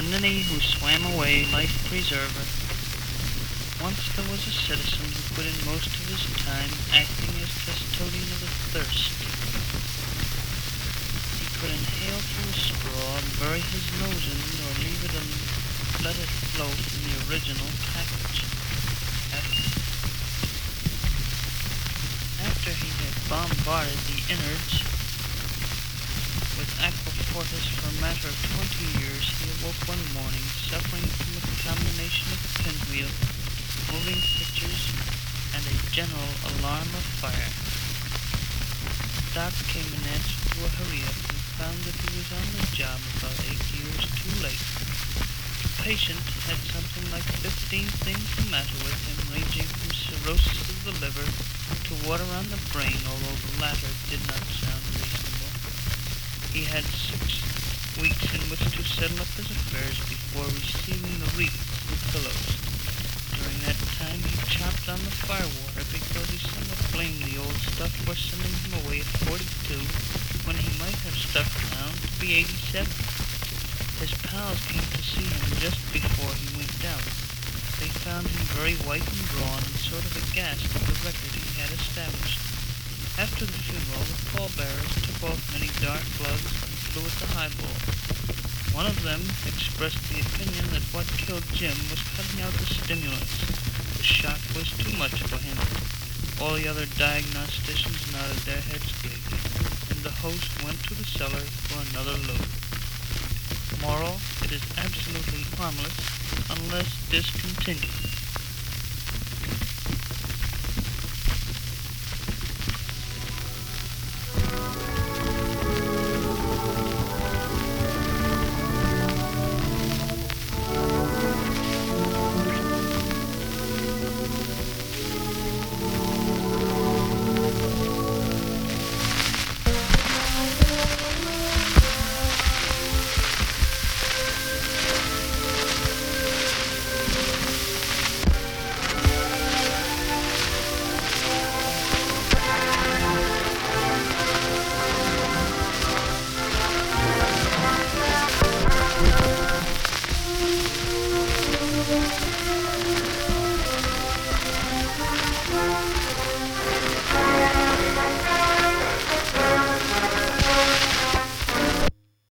ninny who swam away, life preserver. Once there was a citizen who put in most of his time acting as custodian of the thirst. He could inhale through a straw, bury his nose in it, or leave it and let it flow from the original package. After he had bombarded the innards with aquafortis for a matter of 20 years, he awoke one morning, suffering from a combination of pinwheel, moving pictures, and a general alarm of fire. Doc came in answer to a hurry-up and found that he was on the job about 8 years too late. The patient had something like 15 things the matter with him, ranging from cirrhosis of the liver to water on the brain, although the latter did not sound reasonable. He had 6 weeks in which to settle up his affairs before receiving the wreath with pillows. During that time he chopped on the firewater because he somewhat blamed the old stuff for sending him away at 42 when he might have stuck around to be 87. His pals came to see him just before he went out. They found him very white and drawn and sort of aghast at the record he had established. After the funeral, the pallbearers took off many dark gloves and flew at the highball. One of them expressed the opinion that what killed Jim was cutting out the stimulants. The shock was too much for him. All the other diagnosticians nodded their heads gravely, and the host went to the cellar for another load. Moral: it is absolutely harmless unless discontinued.